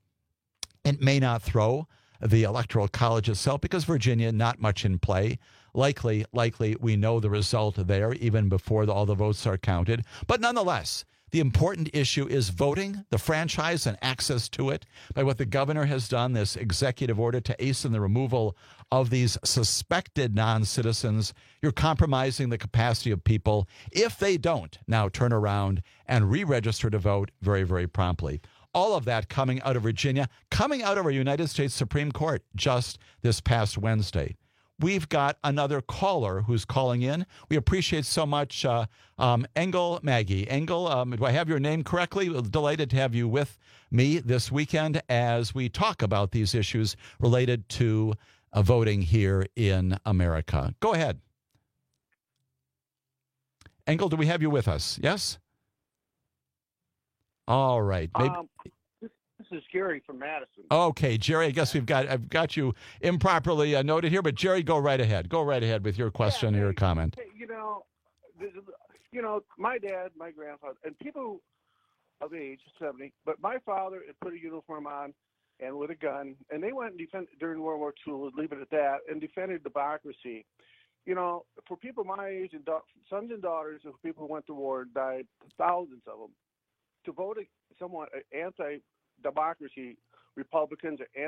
It may not throw the Electoral College itself because Virginia, not much in play. Likely, likely, we know the result there even before the, all the votes are counted. But nonetheless, the important issue is voting, the franchise, and access to it by what the governor has done, this executive order to hasten the removal of these suspected non-citizens. You're compromising the capacity of people if they don't now turn around and re-register to vote very, very promptly. All of that coming out of Virginia, coming out of our United States Supreme Court just this past Wednesday. We've got another caller who's calling in. We appreciate so much uh, um, Engel Maggie. Engel, um, do I have your name correctly? We're delighted to have you with me this weekend as we talk about these issues related to uh, voting here in America. Go ahead. Engel, do we have you with us? Yes? All right. Maybe- um, This is Jerry from Madison. Okay, Jerry, I guess we've got I've got you improperly uh, noted here, but Jerry, go right ahead. Go right ahead with your question yeah, or your comment. Hey, you know, this is, you know, my dad, my grandfather, and people of age, seventy, but my father had put a uniform on and with a gun, and they went and defended during World War Two, we'll leave it at that, and defended democracy. You know, for people my age and da- sons and daughters of people who went to war and died, thousands of them, to vote somewhat anti democracy, Republicans are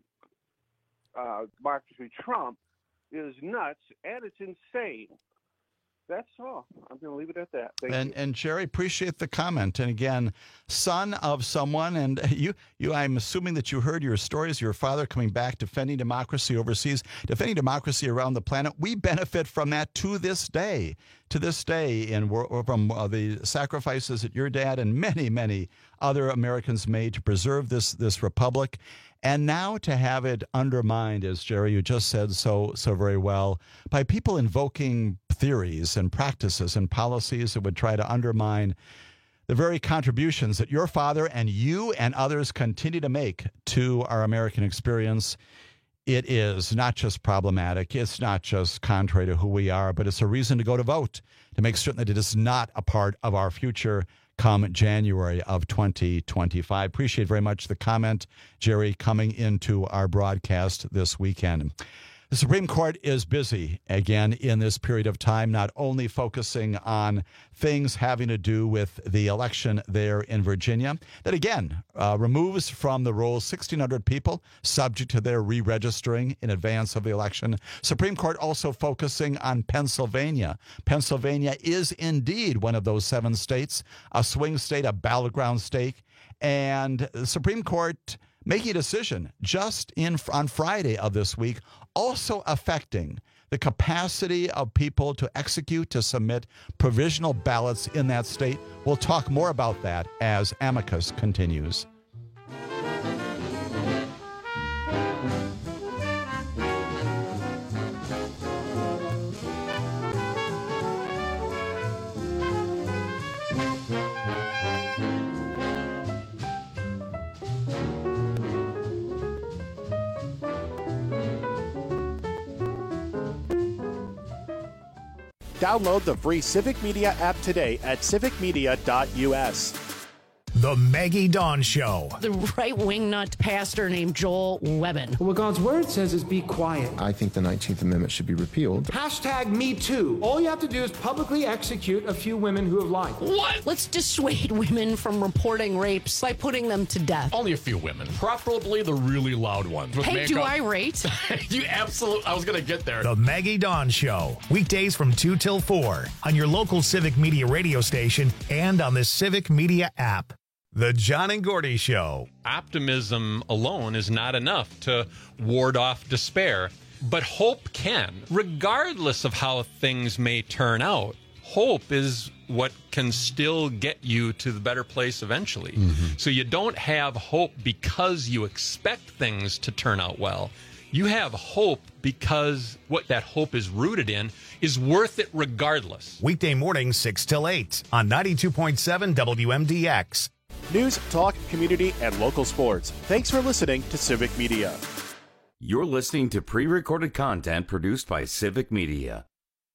anti-democracy, uh, Trump is nuts, and it's insane. That's all. I'm going to leave it at that. Thank and you. and Jerry, appreciate the comment. And again, son of someone, and you, you. I'm assuming that you heard your stories. Your father coming back, defending democracy overseas, defending democracy around the planet. We benefit from that to this day. To this day, in from uh, the sacrifices that your dad and many, many other Americans made to preserve this this republic. And now to have it undermined, as Jerry, you just said so so very well, by people invoking theories and practices and policies that would try to undermine the very contributions that your father and you and others continue to make to our American experience. It is not just problematic. It's not just contrary to who we are, but it's a reason to go to vote, to make certain that it is not a part of our future come January of twenty twenty-five. Appreciate very much the comment, Jerry, coming into our broadcast this weekend. The Supreme Court is busy again in this period of time, not only focusing on things having to do with the election there in Virginia, that again uh, removes from the rolls sixteen hundred people subject to their re-registering in advance of the election. Supreme Court also focusing on Pennsylvania. Pennsylvania is indeed one of those seven states, a swing state, a battleground state, and the Supreme Court making a decision just in on Friday of this week, also affecting the capacity of people to execute, to submit provisional ballots in that state. We'll talk more about that as Amicus continues. Download the free Civic Media app today at civic media dot u s. The Maggie Dawn Show. The right-wing nut pastor named Joel Webbin. What God's word says is be quiet. I think the nineteenth Amendment should be repealed. Hashtag me too. All you have to do is publicly execute a few women who have lied. What? Let's dissuade women from reporting rapes by putting them to death. Only a few women, preferably the really loud ones. Hey, makeup. do I rate? You absolutely, I was going to get there. The Maggie Dawn Show. Weekdays from two till four on your local Civic Media radio station and on the Civic Media app. The John and Gordy Show. Optimism alone is not enough to ward off despair, but hope can. Regardless of how things may turn out, hope is what can still get you to the better place eventually. Mm-hmm. So you don't have hope because you expect things to turn out well. You have hope because what that hope is rooted in is worth it regardless. Weekday mornings, six till eight on ninety-two point seven W M D X. News, talk, community, and local sports. Thanks for listening to Civic Media. You're listening to pre-recorded content produced by Civic Media.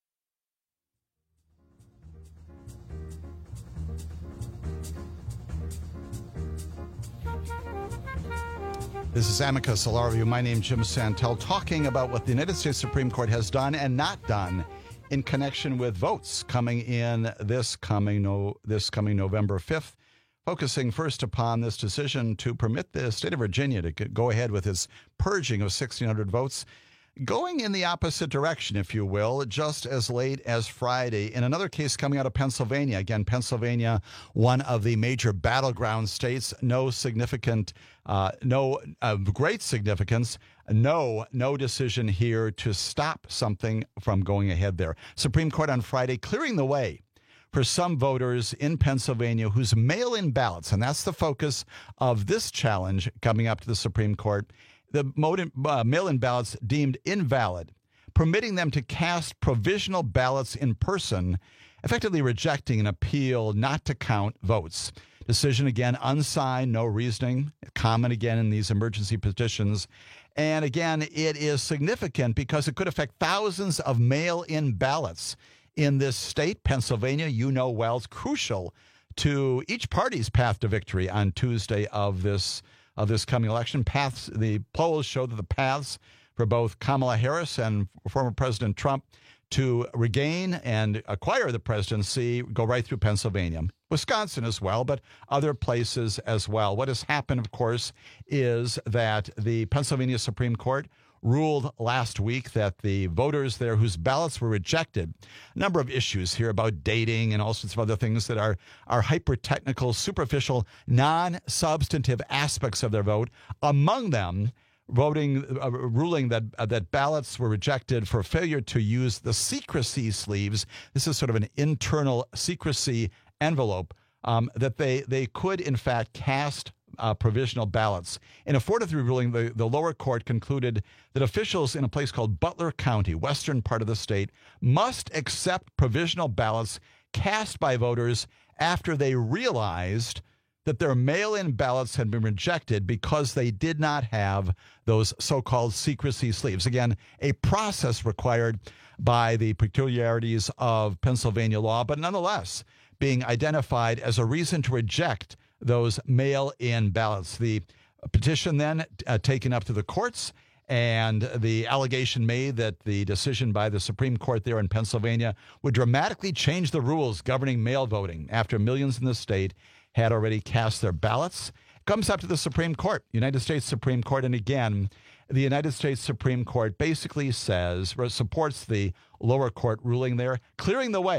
This is Amicus Alarview. My name is Jim Santel, talking about what the United States Supreme Court has done and not done in connection with votes coming in this coming no this coming November fifth. Focusing first upon this decision to permit the state of Virginia to go ahead with its purging of sixteen hundred votes, going in the opposite direction, if you will, just as late as Friday. In another case coming out of Pennsylvania, again, Pennsylvania, one of the major battleground states, no significant, uh, no uh, great significance, no, no decision here to stop something from going ahead there. Supreme Court on Friday clearing the way for some voters in Pennsylvania whose mail-in ballots, and that's the focus of this challenge coming up to the Supreme Court, the uh, mail-in ballots deemed invalid, permitting them to cast provisional ballots in person, effectively rejecting an appeal not to count votes. Decision, again, unsigned, no reasoning, common again in these emergency petitions. And again, it is significant because it could affect thousands of mail-in ballots in this state. Pennsylvania, you know well, is crucial to each party's path to victory on Tuesday of this of this coming election. Paths, the polls show that the paths for both Kamala Harris and former President Trump to regain and acquire the presidency go right through Pennsylvania. Wisconsin as well, but other places as well. What has happened, of course, is that the Pennsylvania Supreme Court ruled last week that the voters there whose ballots were rejected, a number of issues here about dating and all sorts of other things that are, are hyper-technical, superficial, non-substantive aspects of their vote, among them voting, uh, ruling that uh, that ballots were rejected for failure to use the secrecy sleeves. This is sort of an internal secrecy envelope, um, that they, they could, in fact, cast Uh, provisional ballots. In a four to three ruling, the, the lower court concluded that officials in a place called Butler County, western part of the state, must accept provisional ballots cast by voters after they realized that their mail-in ballots had been rejected because they did not have those so-called secrecy sleeves. Again, a process required by the peculiarities of Pennsylvania law, but nonetheless being identified as a reason to reject those mail-in ballots. The petition then uh, taken up to the courts, and the allegation made that the decision by the Supreme Court there in Pennsylvania would dramatically change the rules governing mail voting after millions in the state had already cast their ballots. Comes up to the Supreme Court, United States Supreme Court, and again, the United States Supreme Court basically says, or supports the lower court ruling there, clearing the way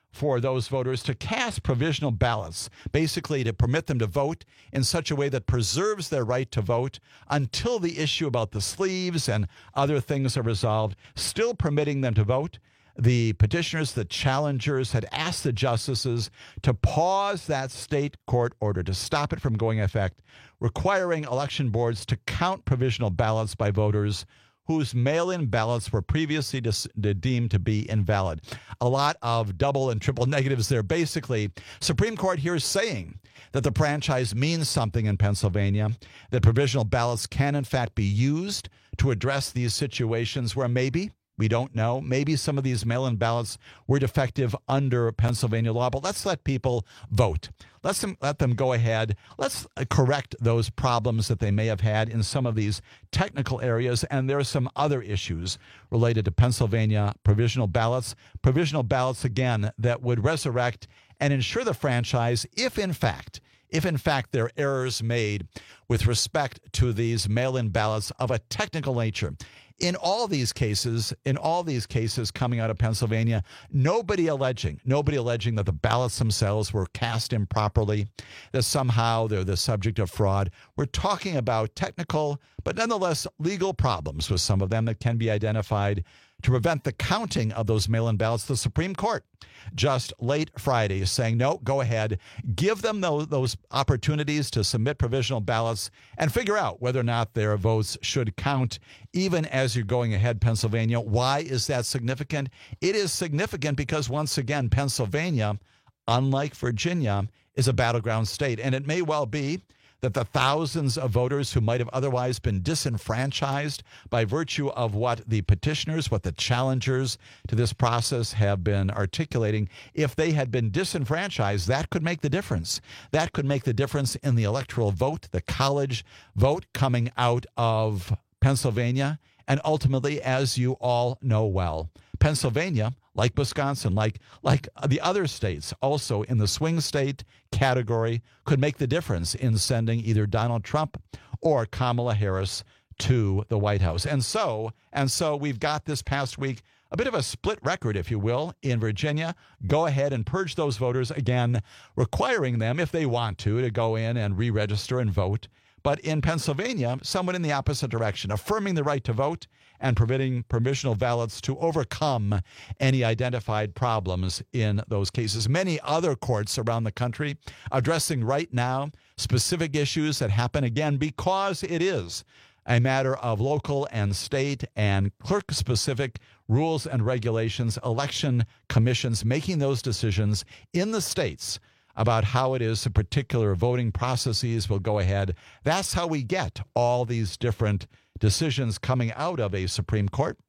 for those voters to cast provisional ballots, basically to permit them to vote in such a way that preserves their right to vote until the issue about the sleeves and other things are resolved, still permitting them to vote. The petitioners, the challengers, had asked the justices to pause that state court order, to stop it from going into effect, requiring election boards to count provisional ballots by voters whose mail-in ballots were previously dis- deemed to be invalid. A lot of double and triple negatives there. Basically, Supreme Court here is saying that the franchise means something in Pennsylvania, that provisional ballots can, in fact, be used to address these situations where maybe, we don't know, maybe some of these mail-in ballots were defective under Pennsylvania law, but let's let people vote. Let's them, let them go ahead. Let's correct those problems that they may have had in some of these technical areas. And there are some other issues related to Pennsylvania provisional ballots. Provisional ballots, again, that would resurrect and ensure the franchise if, in fact, if in fact there are errors made with respect to these mail-in ballots of a technical nature. In all these cases, in all these cases coming out of Pennsylvania, nobody alleging, nobody alleging that the ballots themselves were cast improperly, that somehow they're the subject of fraud. We're talking about technical, but nonetheless legal problems with some of them that can be identified to prevent the counting of those mail-in ballots. The Supreme Court just late Friday is saying, no, go ahead, give them those, those opportunities to submit provisional ballots and figure out whether or not their votes should count, even as you're going ahead, Pennsylvania. Why is that significant? It is significant because, once again, Pennsylvania, unlike Virginia, is a battleground state, and it may well be that the thousands of voters who might have otherwise been disenfranchised by virtue of what the petitioners, what the challengers to this process have been articulating, if they had been disenfranchised, that could make the difference. That could make the difference in the electoral vote, the college vote coming out of Pennsylvania. And ultimately, as you all know well, Pennsylvania, like Wisconsin, like like the other states, also in the swing state category, could make the difference in sending either Donald Trump or Kamala Harris to the White House. And so, and so we've got this past week a bit of a split record, if you will, in Virginia. Go ahead and purge those voters again, requiring them, if they want to, to go in and re-register and vote. But in Pennsylvania, somewhat in the opposite direction, affirming the right to vote and permitting provisional ballots to overcome any identified problems in those cases. Many other courts around the country addressing right now specific issues that happen, again, because it is a matter of local and state and clerk-specific rules and regulations, election commissions making those decisions in the states about how it is the particular voting processes will go ahead. That's how we get all these different decisions coming out of a Supreme Court,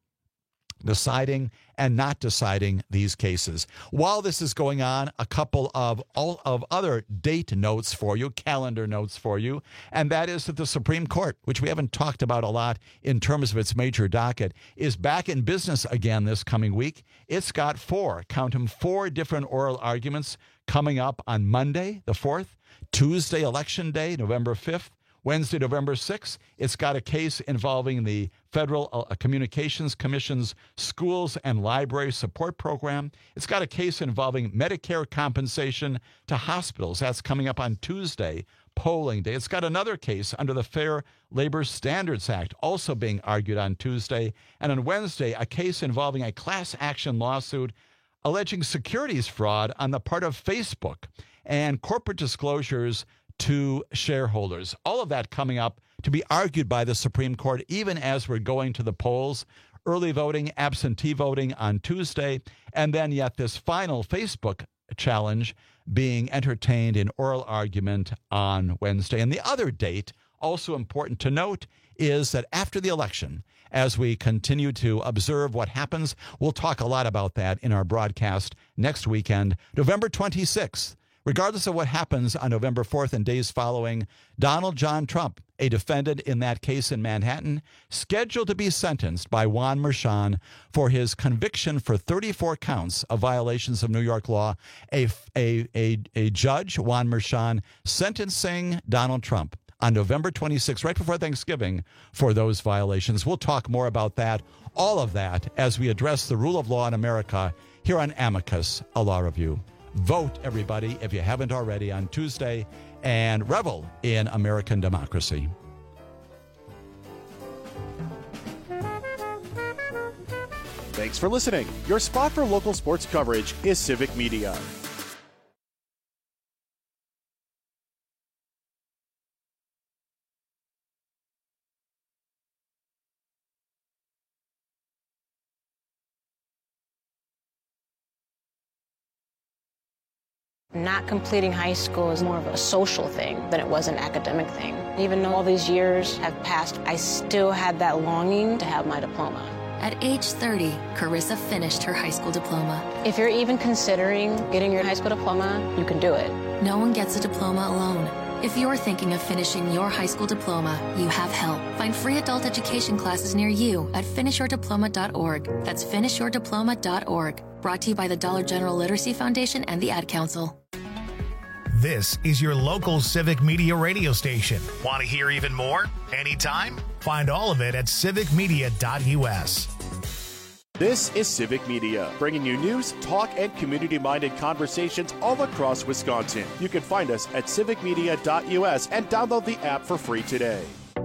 deciding and not deciding these cases. While this is going on, a couple of all of other date notes for you, calendar notes for you, and that is that the Supreme Court, which we haven't talked about a lot in terms of its major docket, is back in business again this coming week. It's got four, count them, four different oral arguments coming up on Monday, the fourth, Tuesday, Election Day, November fifth, Wednesday, November sixth, it's got a case involving the Federal uh, Communications Commission's Schools and Library Support Program. It's got a case involving Medicare compensation to hospitals. That's coming up on Tuesday, polling day. It's got another case under the Fair Labor Standards Act, also being argued on Tuesday. And on Wednesday, a case involving a class action lawsuit alleging securities fraud on the part of Facebook and corporate disclosures to shareholders. All of that coming up to be argued by the Supreme Court, even as we're going to the polls. Early voting, absentee voting on Tuesday, and then yet this final Facebook challenge being entertained in oral argument on Wednesday. And the other date, also important to note, is that after the election, as we continue to observe what happens, we'll talk a lot about that in our broadcast next weekend, November twenty-sixth. Regardless of what happens on November fourth and days following, Donald John Trump, a defendant in that case in Manhattan, scheduled to be sentenced by Juan Merchan for his conviction for thirty-four counts of violations of New York law. A, a, a, a judge, Juan Merchan, sentencing Donald Trump on November twenty-sixth, right before Thanksgiving, for those violations. We'll talk more about that, all of that, as we address the rule of law in America here on Amicus, a Law Review. Vote, everybody, if you haven't already, on Tuesday, and revel in American democracy. Thanks for listening. Your spot for local sports coverage is Civic Media. Not completing high school is more of a social thing than it was an academic thing. Even though all these years have passed, I still had that longing to have my diploma. At age thirty, Carissa finished her high school diploma. If you're even considering getting your high school diploma, you can do it. No one gets a diploma alone. If you're thinking of finishing your high school diploma, you have help. Find free adult education classes near you at finish your diploma dot org. That's finish your diploma dot org. Brought to you by the Dollar General Literacy Foundation and the Ad Council. This is your local Civic Media radio station. Want to hear even more? Anytime? Find all of it at civic media dot u s. This is Civic Media, bringing you news, talk, and community-minded conversations all across Wisconsin. You can find us at civic media dot u s and download the app for free today.